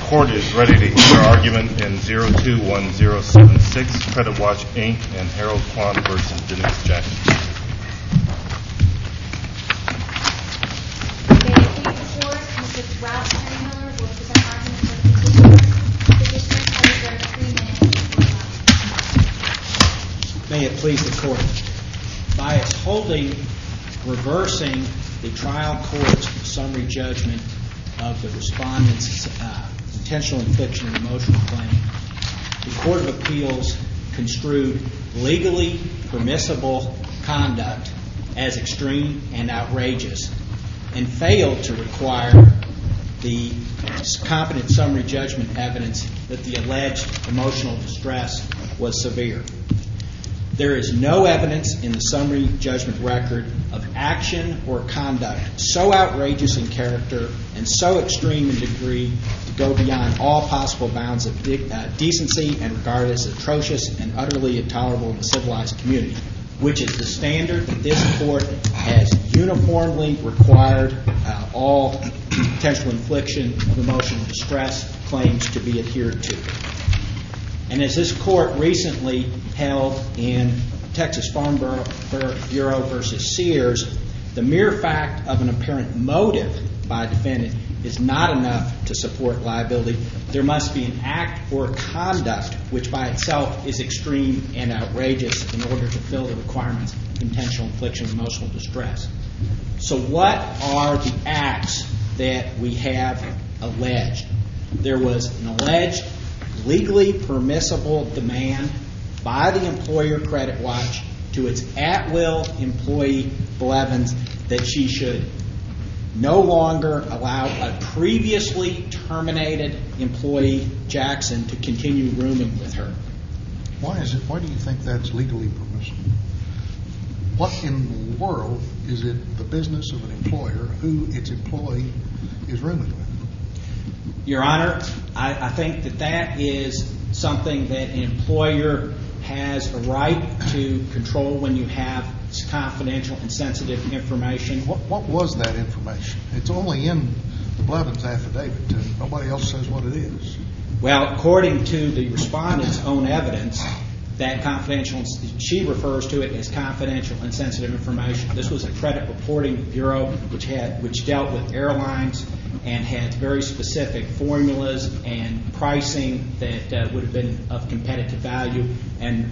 Court is ready to hear argument in 021076, Credit Watch, Inc. and Harold Kwan versus Denise Jackson. May it please the Court, Mrs. Ralph Miller will present argument for the petitioner. Petitioner has reserved 3 minutes for rebuttal. May it please the Court. By its holding reversing the trial court's summary judgment of the respondent's intentional infliction of emotional claim, the Court of Appeals construed legally permissible conduct as extreme and outrageous and failed to require the competent summary judgment evidence that the alleged emotional distress was severe. There is no evidence in the summary judgment record of action or conduct so outrageous in character and so extreme in degree to go beyond all possible bounds of decency and regarded as atrocious and utterly intolerable in the civilized community, which is the standard that this Court has uniformly required all intentional infliction of emotional distress claims to be adhered to. And as this Court recently held in Texas Farm Bureau versus Sears, the mere fact of an apparent motive by a defendant is not enough to support liability. There must be an act or conduct which by itself is extreme and outrageous in order to fill the requirements of intentional infliction of emotional distress. So what are the acts that we have alleged? There was an alleged legally permissible demand by the employer Credit Watch to its at-will employee Blevins that she should no longer allow a previously terminated employee Jackson to continue rooming with her. Why do you think that's legally permissible? What in the world is it the business of an employer who its employee is rooming with? Your Honor, I think that is something that an employer has a right to control when you have confidential and sensitive information. What was that information? It's only in the Blevins affidavit. Nobody else says what it is. Well, according to the respondent's own evidence, that confidential, she refers to it as confidential and sensitive information. This was a credit reporting bureau which dealt with airlines and had very specific formulas and pricing that would have been of competitive value and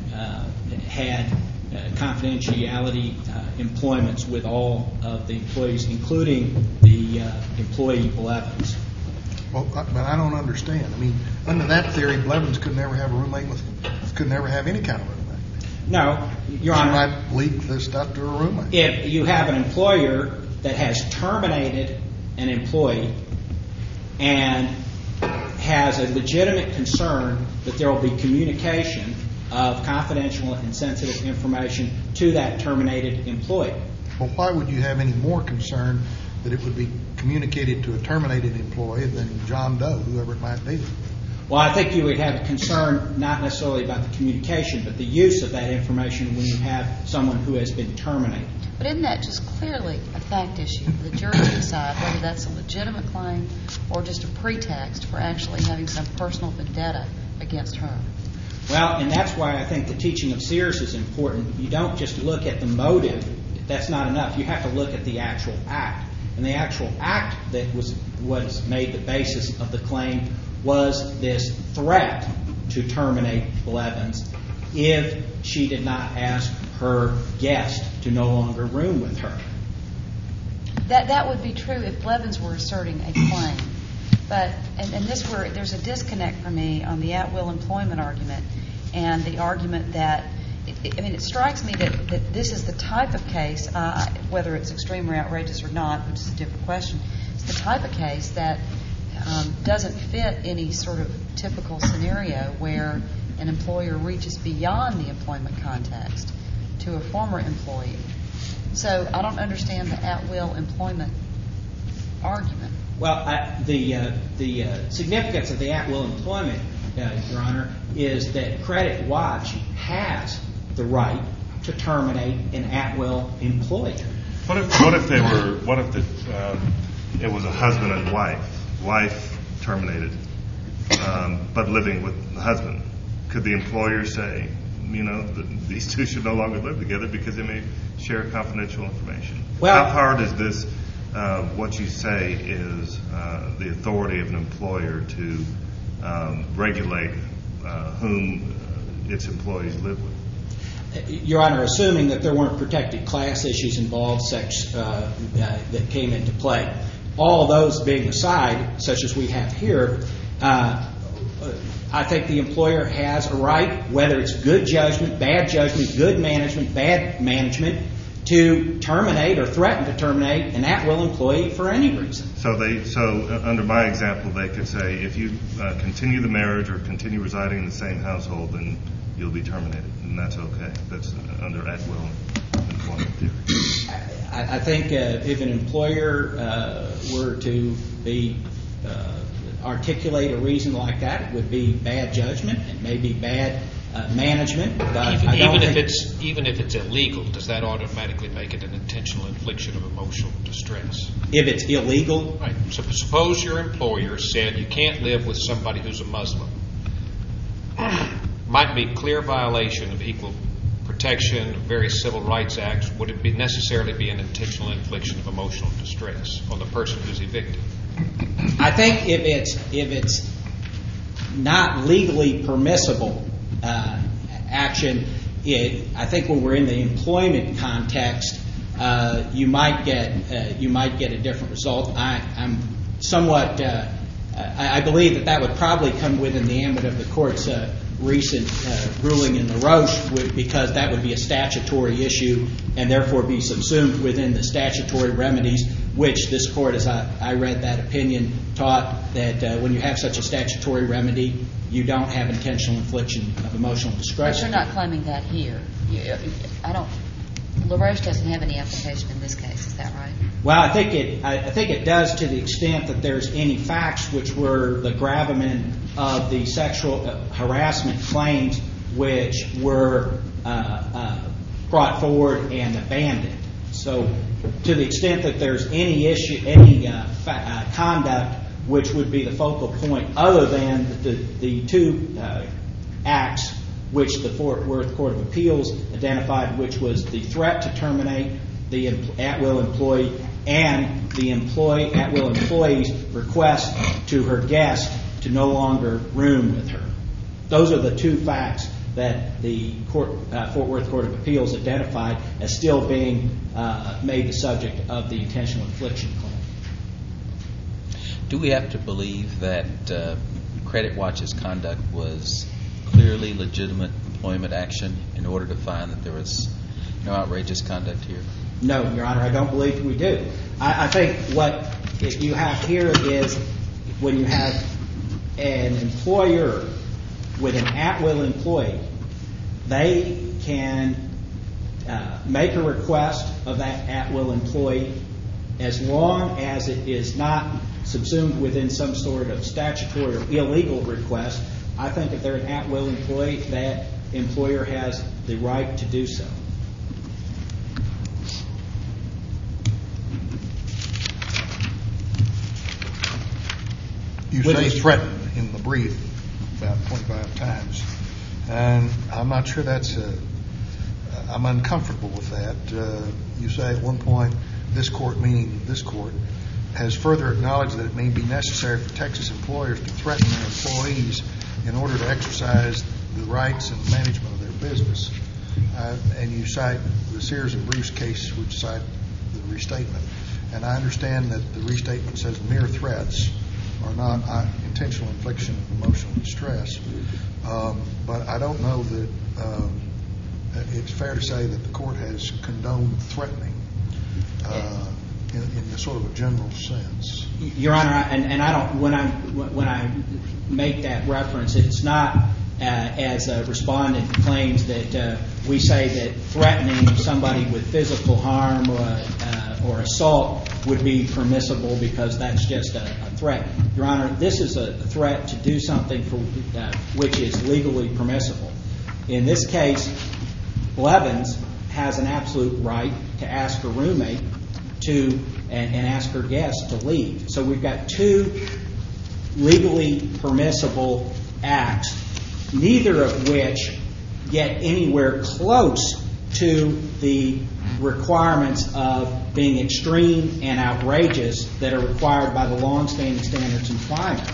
had confidentiality employments with all of the employees, including the employee Blevins. Well, but I don't understand. I mean, under that theory, Blevins could never have a roommate could never have any kind of roommate. No, Your Honor. She might leak the stuff to her roommate. If you have an employer that has terminated an employee and has a legitimate concern that there will be communication of confidential and sensitive information to that terminated employee. Well, why would you have any more concern that it would be communicated to a terminated employee than John Doe, whoever it might be? Well, I think you would have a concern not necessarily about the communication, but the use of that information when you have someone who has been terminated. But isn't that just clearly a fact issue for the jury to decide whether that's a legitimate claim or just a pretext for actually having some personal vendetta against her? Well, and that's why I think the teaching of Sears is important. You don't just look at the motive. That's not enough. You have to look at the actual act. And the actual act that was made the basis of the claim was this threat to terminate Blevins if she did not ask her guest to no longer room with her. That would be true if Blevins were asserting a claim. But and there's a disconnect for me on the at-will employment argument and the argument that it strikes me that this is the type of case, whether it's extreme or outrageous or not, which is a different question. It's the type of case that doesn't fit any sort of typical scenario where an employer reaches beyond the employment context to a former employee. So I don't understand the at-will employment argument. Well, the significance of the at-will employment, Your Honor, is that Credit Watch has the right to terminate an at-will employee. What if it was a husband and wife terminated but living with the husband. Could the employer say, these two should no longer live together because they may share confidential information? Well, how hard is this, what you say is the authority of an employer to regulate whom its employees live with? Your Honor, assuming that there weren't protected class issues involved that came into play, all of those being aside, such as we have here, I think the employer has a right, whether it's good judgment, good management, bad management, to terminate or threaten to terminate an at-will employee for any reason. So under my example, they could say, if you continue the marriage or continue residing in the same household, then you'll be terminated, and that's okay. That's under at-will employment theory. I think if an employer were to articulate a reason like that, it would be bad judgment. It may be bad management. But even if it's illegal, does that automatically make it an intentional infliction of emotional distress? If it's illegal? Right. So suppose your employer said you can't live with somebody who's a Muslim. Might be clear violation of equal protection, various civil rights acts. Would it necessarily be an intentional infliction of emotional distress on the person who's evicted? I think if it's not legally permissible action, I think when we're in the employment context, you might get a different result. I'm somewhat. I believe that would probably come within the ambit of the court's recent ruling in LaRoche, because that would be a statutory issue and therefore be subsumed within the statutory remedies, which this court, as I read that opinion, taught that when you have such a statutory remedy, you don't have intentional infliction of emotional distress. But you're not claiming that here. LaRoche doesn't have any application in this case. Is that right? Well, I think it does, to the extent that there's any facts which were the gravamen of the sexual harassment claims which were brought forward and abandoned. So, to the extent that there's any issue, any conduct which would be the focal point, other than the two acts which the Fort Worth Court of Appeals identified, which was the threat to terminate the at-will employee and the at-will employee's request to her guest to no longer room with her. Those are the two facts that the Fort Worth Court of Appeals identified as still being made the subject of the intentional infliction claim. Do we have to believe that Credit Watch's conduct was clearly legitimate employment action in order to find that there was no outrageous conduct here? No, Your Honor, I don't believe we do. I think what you have here is when you have an employer with an at-will employee, they can make a request of that at-will employee as long as it is not subsumed within some sort of statutory or illegal request. I think if they're an at-will employee, that employer has the right to do so. You say threatened in the brief about 25 times, and I'm not sure I'm uncomfortable with that. You say at one point, this court, meaning this court, has further acknowledged that it may be necessary for Texas employers to threaten their employees in order to exercise the rights and management of their business. And you cite the Sears and Bruce case, which cite the restatement. And I understand that the restatement says mere threats are not intentional infliction of emotional distress. But I don't know that it's fair to say that the court has condoned threatening in the sort of a general sense. Your Honor, and I don't. When I make that reference, it's not as a respondent claims that we say that threatening somebody with physical harm or assault would be permissible because that's just a threat. Your Honor, this is a threat to do something which is legally permissible. In this case, Blevins has an absolute right to ask her roommate and ask her guest to leave. So we've got two legally permissible acts, neither of which get anywhere close to the requirements of being extreme and outrageous that are required by the longstanding standards in employment.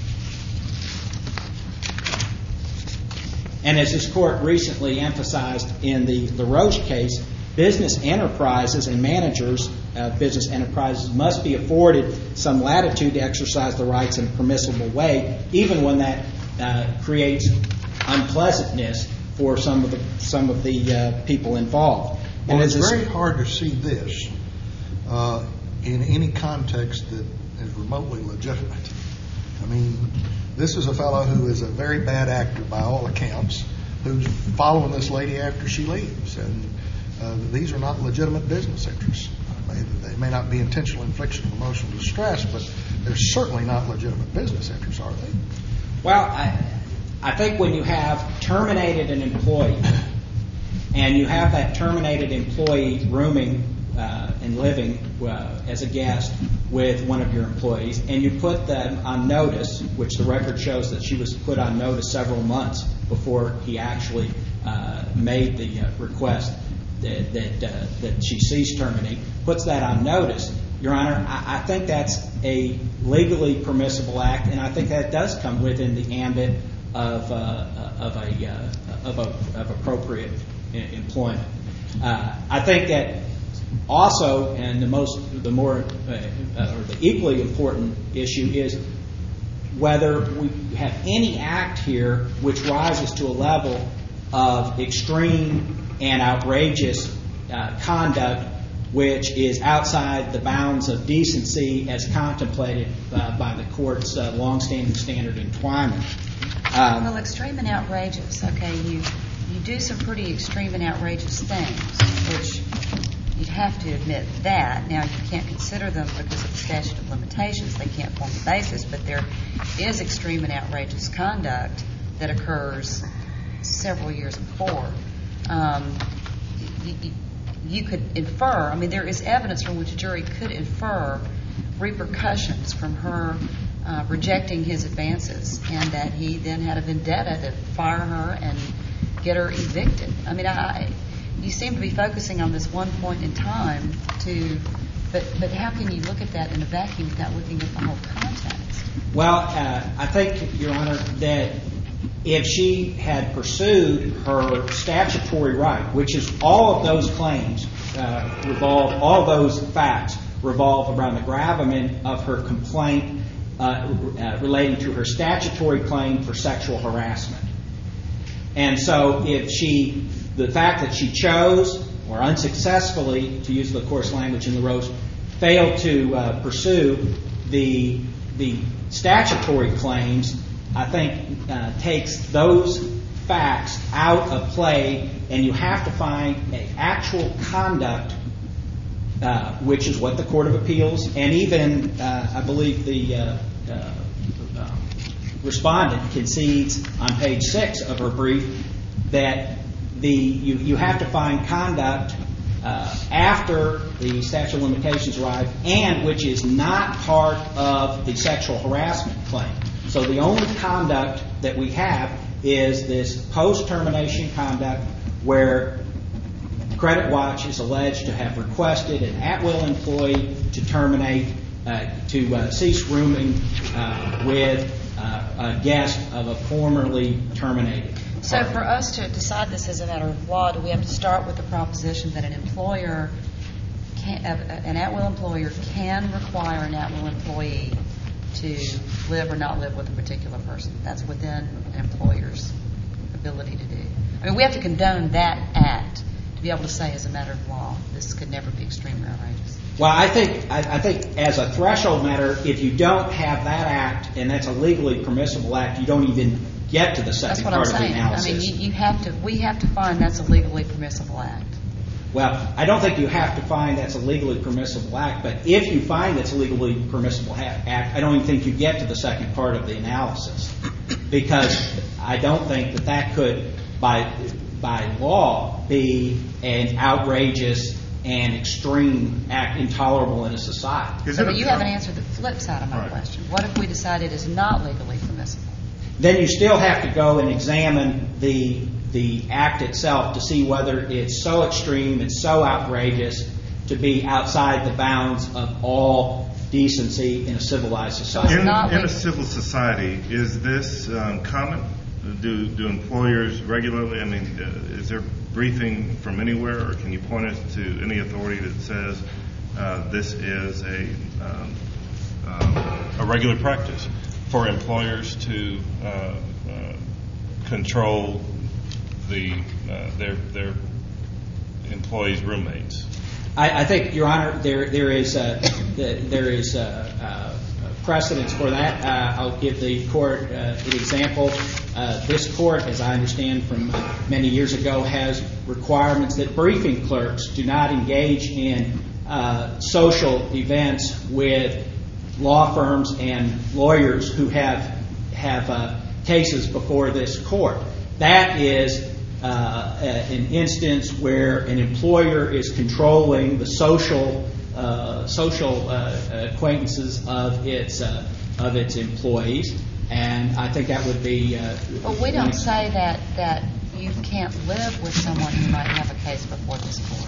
And as this Court recently emphasized in the LaRoche case, business enterprises and managers of business enterprises must be afforded some latitude to exercise the rights in a permissible way, even when that creates unpleasantness for some of the people involved. Well, it's very hard to see this in any context that is remotely legitimate. I mean, this is a fellow who is a very bad actor by all accounts, who's following this lady after she leaves, and these are not legitimate business interests. They may not be intentional infliction of emotional distress, but they're certainly not legitimate business interests, are they? Well, I think when you have terminated an employee, and you have that terminated employee rooming and living as a guest with one of your employees, and you put them on notice, which the record shows that she was put on notice several months before he actually made the request that she cease terminating, puts that on notice. Your Honor, I think that's a legally permissible act, and I think that does come within the ambit of appropriate employment. I think that also, and the equally important issue is whether we have any act here which rises to a level of extreme and outrageous conduct which is outside the bounds of decency as contemplated by the Court's longstanding standard in Twyman. Well, extreme and outrageous, okay, you do some pretty extreme and outrageous things, which you'd have to admit that. Now, you can't consider them because of the statute of limitations. They can't form the basis, but there is extreme and outrageous conduct that occurs several years before. You could infer, I mean, there is evidence from which a jury could infer repercussions from her rejecting his advances, and that he then had a vendetta to fire her and get her evicted. I mean, you seem to be focusing on this one point in time, but how can you look at that in a vacuum without looking at the whole context? Well, I think, Your Honor, that if she had pursued her statutory right, which is all of those claims all those facts revolve around the gravamen of her complaint relating to her statutory claim for sexual harassment. And so the fact that she chose, or unsuccessfully, to use the Court's language in LaRoche, failed to pursue the statutory claims, I think takes those facts out of play, and you have to find an actual conduct, which is what the Court of Appeals, and even, I believe, the respondent concedes on page 6 of her brief, that you have to find conduct after the statute of limitations arrive, and which is not part of the sexual harassment claim. So the only conduct that we have is this post-termination conduct where Credit Watch is alleged to have requested an at-will employee to terminate, to cease rooming with a guest of a formerly terminated partner. So for us to decide this as a matter of law, do we have to start with the proposition that an at-will employer can require an at-will employee to live or not live with a particular person? That's within an employer's ability to do. I mean, we have to condone that act to be able to say as a matter of law this could never be extremely outrageous. Well, I think as a threshold matter, if you don't have that act, and that's a legally permissible act, you don't even get to the second part of the analysis. That's what I'm saying. I mean, we have to find that's a legally permissible act. Well, I don't think you have to find that's a legally permissible act, but if you find it's a legally permissible act, I don't even think you get to the second part of the analysis, because I don't think that could, by law, be an outrageous an extreme act intolerable in a society. But you haven't answered the flip side of my question. What if we decide it is not legally permissible? Then you still have to go and examine the act itself to see whether it's so extreme, it's so outrageous to be outside the bounds of all decency in a civilized society. In a civil society, is this common? Do employers regularly, is there briefing from anywhere, or can you point us to any authority that says this is a regular practice for employers to control their employees' roommates? I think, Your Honor, there is precedence for that. I'll give the court an example. This court, as I understand from many years ago, has requirements that briefing clerks do not engage in social events with law firms and lawyers who have cases before this court. That is an instance where an employer is controlling the social acquaintances of its employees, and I think that would be. But we don't say that you can't live with someone who might have a case before this court.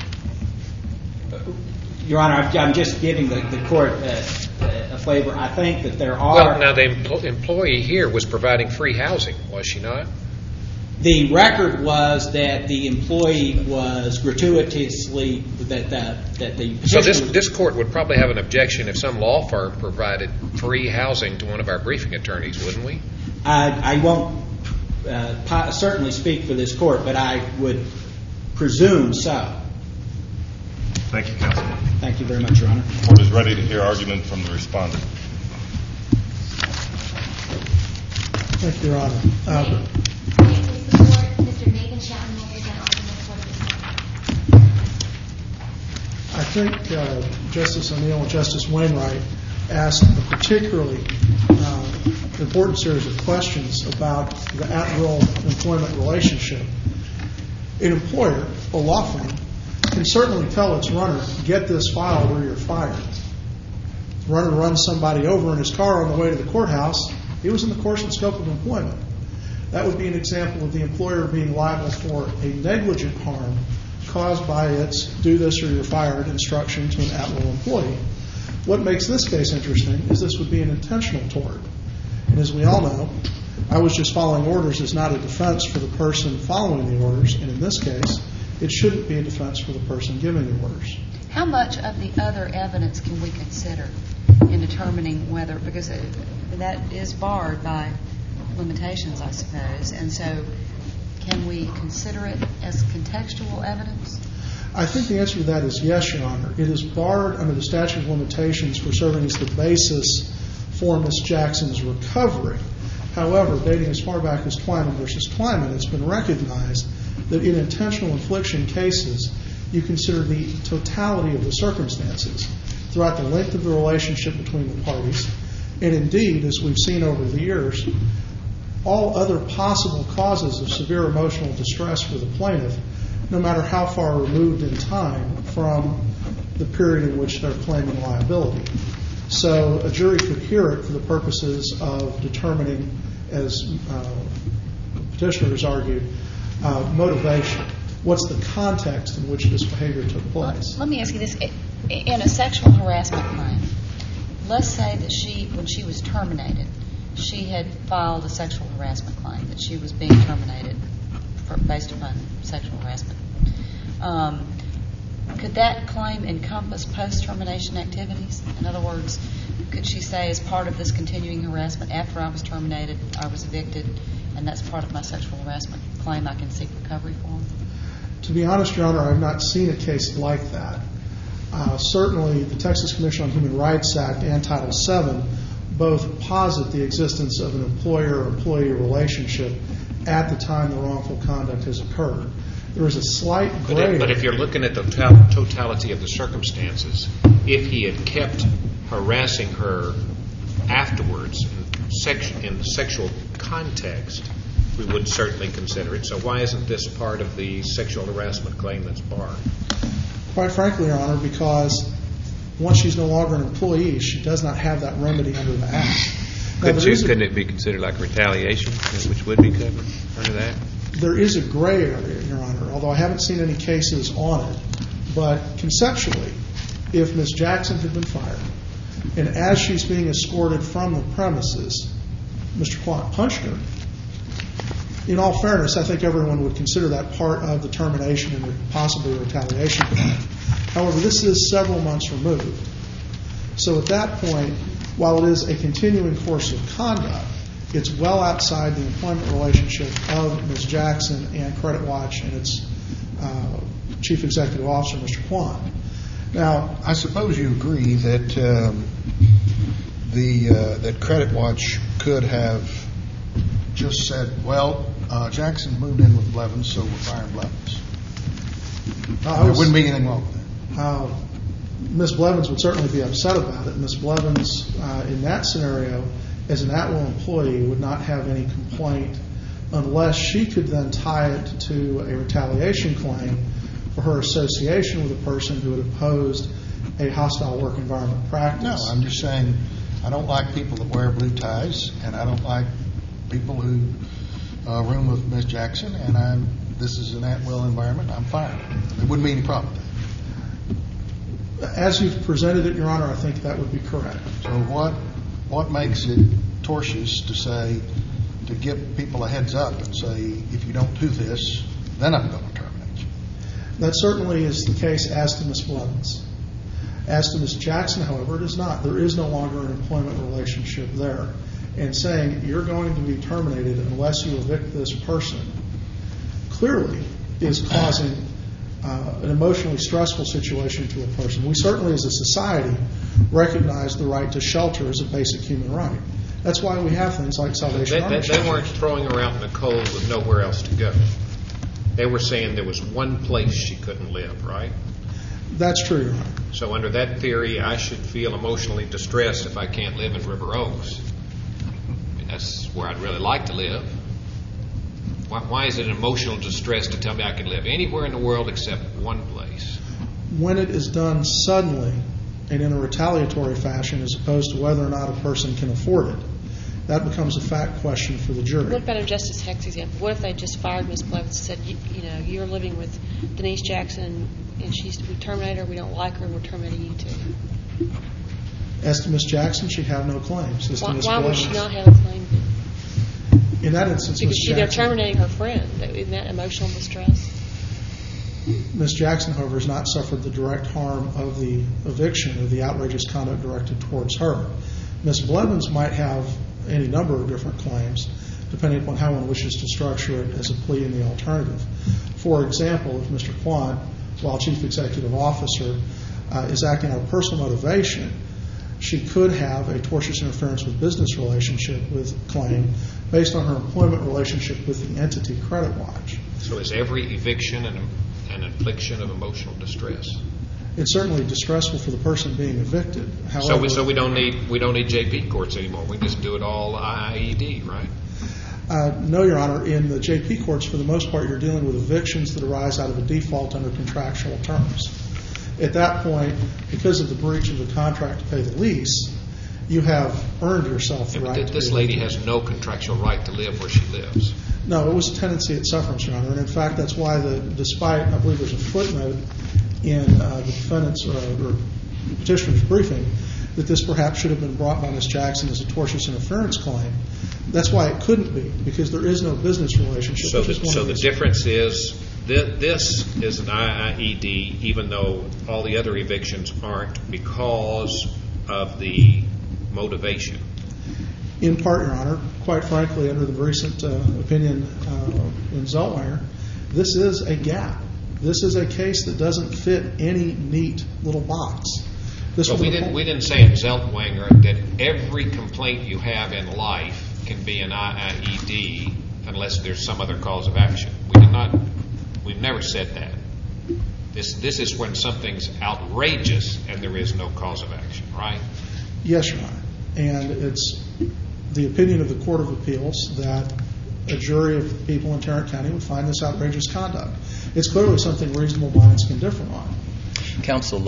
Your Honor, I'm just giving the court a flavor. I think that there are. Well, now the employee here was providing free housing, was she not? The record was that the employee was gratuitously that the. So this court would probably have an objection if some law firm provided free housing to one of our briefing attorneys, wouldn't we? I won't certainly speak for this court, but I would presume so. Thank you, counsel. Thank you very much, Your Honor. The court is ready to hear argument from the respondent. Thank you, Your Honor. Mr. Nathan Chapman will present arguments for the I think Justice O'Neill and Justice Wainwright asked a particularly important series of questions about the at-will employment relationship. An employer, a law firm, can certainly tell its runner, get this file or you're fired. The runner runs somebody over in his car on the way to the courthouse. It was in the course and scope of employment. That would be an example of the employer being liable for a negligent harm caused by its do this or you're fired instruction to an at-will employee. What makes this case interesting is this would be an intentional tort. And as we all know, I was just following orders is not a defense for the person following the orders, and in this case, it shouldn't be a defense for the person giving the orders. How much of the other evidence can we consider in determining whether, because that is barred by limitations, I suppose, and so can we consider it as contextual evidence? I think the answer to that is yes, Your Honor. It is barred under the statute of limitations for serving as the basis for Ms. Jackson's recovery. However, dating as far back as Kleiman versus Kleiman, it's been recognized that in intentional infliction cases, you consider the totality of the circumstances throughout the length of the relationship between the parties, and indeed, as we've seen over the years, all other possible causes of severe emotional distress for the plaintiff, no matter how far removed in time from the period in which they're claiming liability. So a jury could hear it for the purposes of determining, as petitioner has argued, motivation. What's the context in which this behavior took place? Let me ask you this. In a sexual harassment claim, let's say that when she was terminated, she had filed a sexual harassment claim, that she was being terminated based upon sexual harassment. Could that claim encompass post-termination activities? In other words, could she say, as part of this continuing harassment, after I was terminated, I was evicted, and that's part of my sexual harassment claim I can seek recovery for? To be honest, Your Honor, I've not seen a case like that. Certainly, the Texas Commission on Human Rights Act and Title VII both posit the existence of an employer-employee relationship at the time the wrongful conduct has occurred. There is a slight gray. But if you're looking at the totality of the circumstances, if he had kept harassing her afterwards in the sexual context, we would certainly consider it. So why isn't this part of the sexual harassment claim that's barred? Quite frankly, Your Honor, because once she's no longer an employee, she does not have that remedy under the Act. Now, Couldn't it be considered like retaliation, which would be covered under that? There is a gray area, Your Honor, although I haven't seen any cases on it. But conceptually, if Ms. Jackson had been fired, and as she's being escorted from the premises, Mr. Quant punched her, in all fairness, I think everyone would consider that part of the termination and possibly retaliation. However, this is several months removed. So at that point, while it is a continuing course of conduct, it's well outside the employment relationship of Ms. Jackson and Credit Watch and its Chief Executive Officer, Mr. Quant. Now, I suppose you agree that that Credit Watch could have just said, well, Jackson moved in with Blevins, so we're firing Blevins. There wouldn't be anything wrong with that. Ms. Blevins would certainly be upset about it. Ms. Blevins, in that scenario, as an at-will employee, would not have any complaint unless she could then tie it to a retaliation claim for her association with a person who had opposed a hostile work environment practice. No, I'm just saying I don't like people that wear blue ties, and I don't like people who room with Ms. Jackson, and this is an at-will environment. I'm firing her. There wouldn't be any problem with that. As you've presented it, Your Honor, I think that would be correct. So what makes it tortious to give people a heads up and say, if you don't do this, then I'm going to terminate you? That certainly is the case as to Ms. Blevins. As to Ms. Jackson, however, it is not. There is no longer an employment relationship there. And saying you're going to be terminated unless you evict this person clearly is causing an emotionally stressful situation to a person. We certainly, as a society, recognize the right to shelter as a basic human right. That's why we have things like Salvation Army. They weren't throwing her out in the cold with nowhere else to go. They were saying there was one place she couldn't live, right? That's true, Your Honor. So under that theory, I should feel emotionally distressed if I can't live in River Oaks. That's where I'd really like to live. Why is it an emotional distress to tell me I can live anywhere in the world except one place? When it is done suddenly and in a retaliatory fashion as opposed to whether or not a person can afford it, that becomes a fact question for the jury. What about Justice Heck's example? What if they just fired Ms. Blevins and said, you're living with Denise Jackson and we terminate her, we don't like her, and we're terminating you too? As to Ms. Jackson, she'd have no claims. Why would she not have a claim? In that instance, Ms. Jackson... They're terminating her friend. Isn't that emotional distress? Ms. Jackson, however, has not suffered the direct harm of the eviction or the outrageous conduct directed towards her. Ms. Blevins might have any number of different claims, depending upon how one wishes to structure it as a plea in the alternative. For example, if Mr. Quant, while Chief Executive Officer, is acting out of personal motivation, she could have a tortious interference with business relationship with claim based on her employment relationship with the entity Credit Watch. So is every eviction an infliction of emotional distress? It's certainly distressful for the person being evicted. However, so we don't need JP courts anymore. We just do it all IED, right? No, Your Honor. In the JP courts, for the most part, you're dealing with evictions that arise out of a default under contractual terms. At that point, because of the breach of the contract to pay the lease, you have earned yourself the right to This lady has no contractual right to live where she lives. No, it was a tendency at sufferance, Your Honor. And in fact, that's why despite, I believe there's a footnote in the defendant's or petitioner's briefing that this perhaps should have been brought by Ms. Jackson as a tortious interference claim. That's why it couldn't be, because there is no business relationship. So the difference is this is an IED, even though all the other evictions aren't, because of the motivation. In part, Your Honor, quite frankly, under the recent opinion in Zeltweiler, this is a gap. This is a case that doesn't fit any neat little box. But we didn't say in Zeltweiler that every complaint you have in life can be an IED unless there's some other cause of action. We've never said that. This is when something's outrageous and there is no cause of action, right? Yes, Your Honor. And it's the opinion of the Court of Appeals that a jury of people in Tarrant County would find this outrageous conduct. It's clearly something reasonable minds can differ on. Counsel,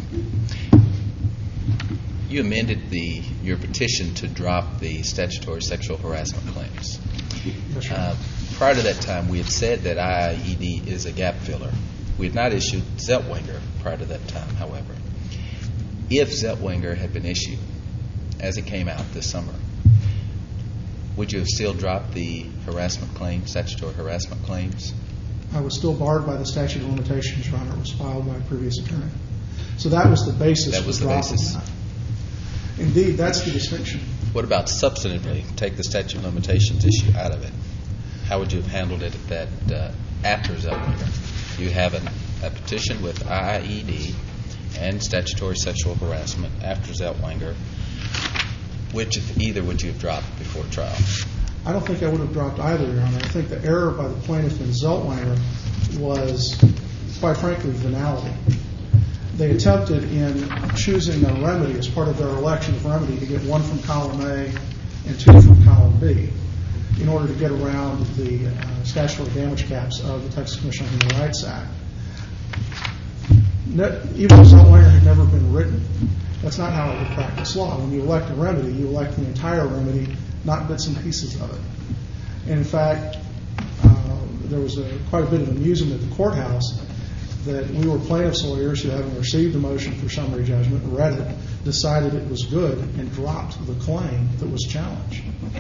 you amended your petition to drop the statutory sexual harassment claims. Yes, Your Honor. Prior to that time, we had said that IIED is a gap filler. We had not issued Zeltwanger prior to that time, however. If Zeltwanger had been issued as it came out this summer, would you have still dropped the harassment claims, statutory harassment claims? I was still barred by the statute of limitations, Your Honor. It was filed by a previous attorney. So that was the basis That was for the dropping basis. that. Indeed, that's the distinction. What about substantively? Take the statute of limitations issue out of it. How would you have handled it after Zeltwanger? You have a petition with IIED and statutory sexual harassment after Zeltwanger. Which, if either, would you have dropped before trial? I don't think I would have dropped either, Your Honor. I think the error by the plaintiff in Zeltwanger was, quite frankly, venality. They attempted in choosing a remedy as part of their election of remedy to get one from column A and two from column B in order to get around the statutory damage caps of the Texas Commission on Human Rights Act. Even though Zeltwanger had never been written, that's not how I would practice law. When you elect a remedy, you elect the entire remedy, not bits and pieces of it. And in fact, there was quite a bit of amusement at the courthouse that we were plaintiff's lawyers who, having received a motion for summary judgment, read it, decided it was good, and dropped the claim that was challenged.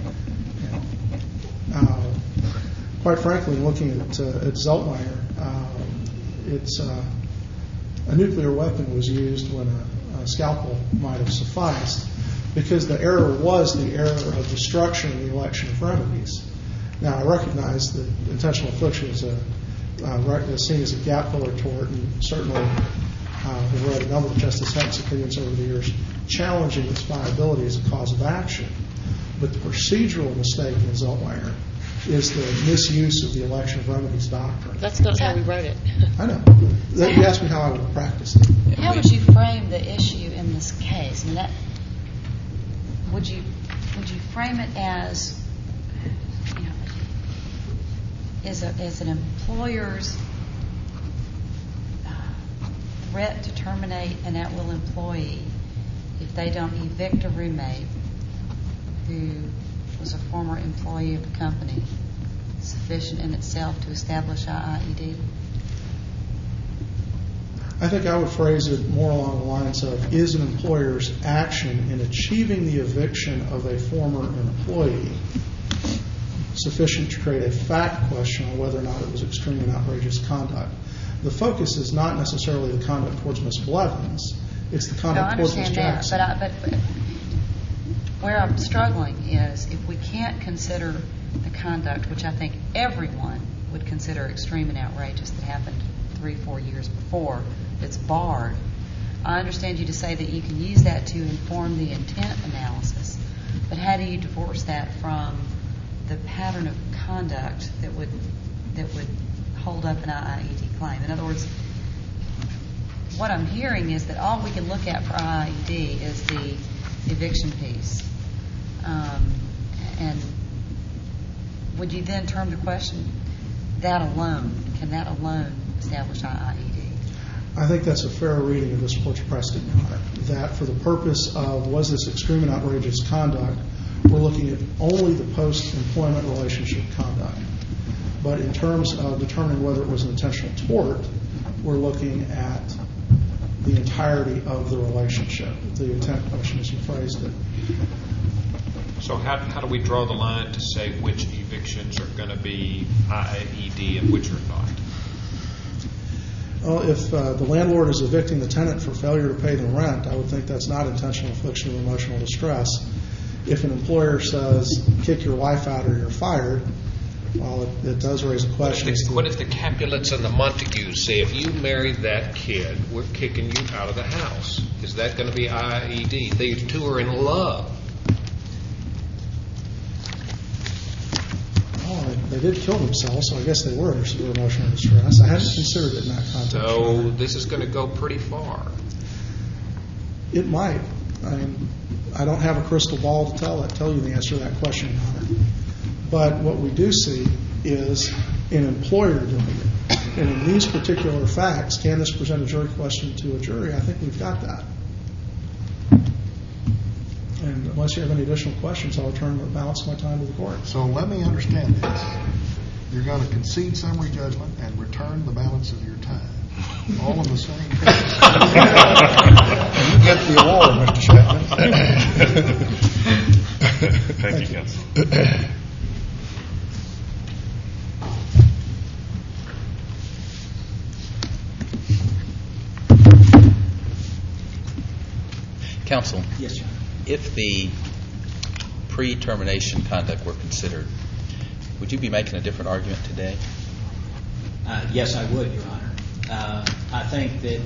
Quite frankly, looking at Zeltwanger, it's a nuclear weapon was used when a scalpel might have sufficed, because the error was the error of destruction of the election of remedies. Now, I recognize that intentional affliction is seen as a gap filler tort, and certainly have read a number of Justice Hank's opinions over the years challenging its viability as a cause of action. But the procedural mistake in Zeltwanger is the misuse of the election of remedies doctrine. That's not how we wrote it. I know. You asked me how I would practice it. How would you frame the issue in this case? I mean, would you frame it as, as an employer's threat to terminate an at-will employee if they don't evict a roommate who was a former employee of the company sufficient in itself to establish IIED? I think I would phrase it more along the lines of, is an employer's action in achieving the eviction of a former employee sufficient to create a fact question on whether or not it was extreme and outrageous conduct? The focus is not necessarily the conduct towards Ms. Blevins. It's the conduct towards Ms. Jackson. But where I'm struggling is if we can't consider the conduct, which I think everyone would consider extreme and outrageous, that happened 3-4 years before, that's barred. I understand you to say that you can use that to inform the intent analysis, but how do you divorce that from the pattern of conduct that would hold up an IIED claim? In other words, what I'm hearing is that all we can look at for IIED is the eviction piece. And would you then term the question that alone? Can that alone establish IIED? I think that's a fair reading of this court's precedent, Your Honor, that for the purpose of was this extreme and outrageous conduct, we're looking at only the post-employment relationship conduct. But in terms of determining whether it was an intentional tort, we're looking at the entirety of the relationship, the intent question as you phrased it. So how do we draw the line to say which evictions are going to be IIED and which are not? Well, if the landlord is evicting the tenant for failure to pay the rent, I would think that's not intentional infliction of emotional distress. If an employer says, kick your wife out or you're fired, well, it does raise a question. What if the Capulets and the Montagues say, if you marry that kid, we're kicking you out of the house? Is that going to be IIED? These two are in love. Well, they did kill themselves, so I guess they were under severe emotional distress. I hadn't considered it in that context. So this is going to go pretty far. It might. I mean, I don't have a crystal ball to tell you the answer to that question, Your Honor. But what we do see is an employer doing it. And in these particular facts, can this present a jury question to a jury? I think we've got that. And unless you have any additional questions, I'll return the balance of my time to the court. So let me understand this. You're going to concede summary judgment and return the balance of your time. All in the same case. You get the award, Mr. Chapman. Thank you, counsel. Counsel, Yes, Your Honor. if the pre-termination conduct were considered, would you be making a different argument today? Yes, I would, Your Honor. I think that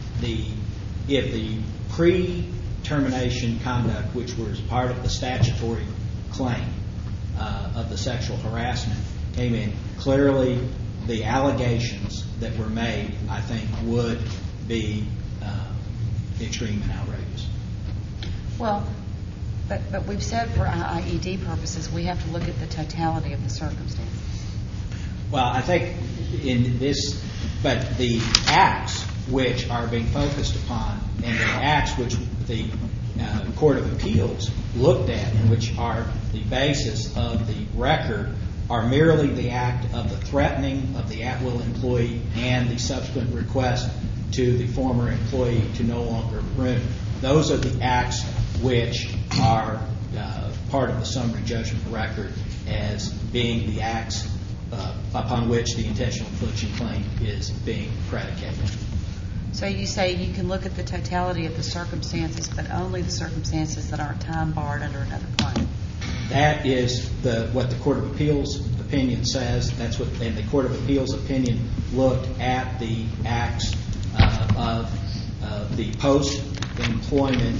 if the pre-termination conduct, which was part of the statutory claim of the sexual harassment, came in, clearly the allegations that were made, I think, would be extreme and outrageous. Well, but we've said for IED purposes, we have to look at the totality of the circumstances. Well, I think in this, but the acts which are being focused upon and the acts which the Court of Appeals looked at and which are the basis of the record are merely the act of the threatening of the at-will employee and the subsequent request to the former employee to no longer groom. Those are the acts which are part of the summary judgment record as being the acts upon which the intentional infliction claim is being predicated. So you say you can look at the totality of the circumstances, but only the circumstances that aren't time barred under another claim. That is what the Court of Appeals opinion says. That's what, and the Court of Appeals opinion looked at the acts of the post-employment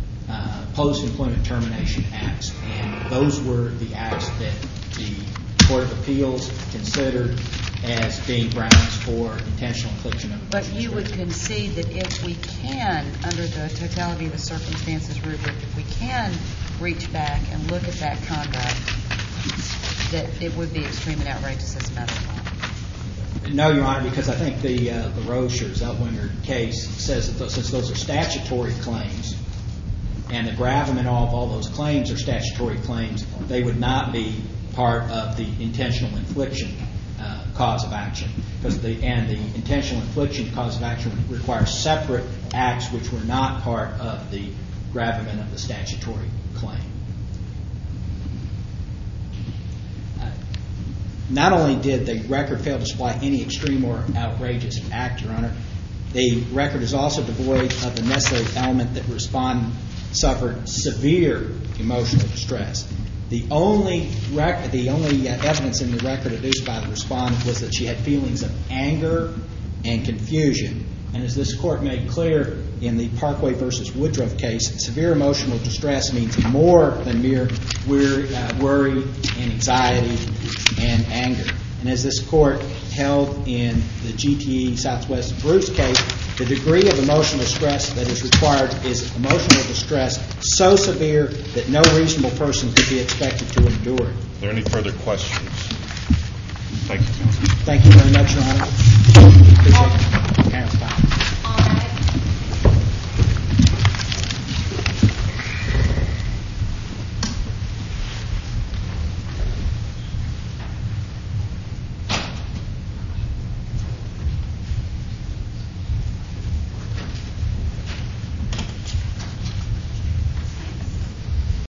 termination acts, and those were the acts that the Court of Appeals considered as being grounds for intentional infliction of emotional But you would concede that if we can, under the totality of the circumstances rubric, if we can reach back and look at that conduct, that it would be extreme and outrageous as a matter of law. No, Your Honor, because I think the Rocher-Zellweger case says that since those are statutory claims and the gravamen of all those claims are statutory claims, they would not be part of the intentional infliction cause of action. Because the intentional infliction cause of action requires separate acts which were not part of the gravamen of the statutory claim. Not only did the record fail to supply any extreme or outrageous act, Your Honor, the record is also devoid of the necessary element that respondent suffered severe emotional distress. The only evidence in the record adduced by the respondent was that she had feelings of anger and confusion. And as this Court made clear in the Parkway v. Woodruff case, severe emotional distress means more than mere worry and anxiety and anger. And as this Court held in the GTE Southwest Bruce case, the degree of emotional distress that is required is emotional distress so severe that no reasonable person could be expected to endure it. Are there any further questions? Thank you, counsel. Thank you very much, Your Honor. Appreciate your time.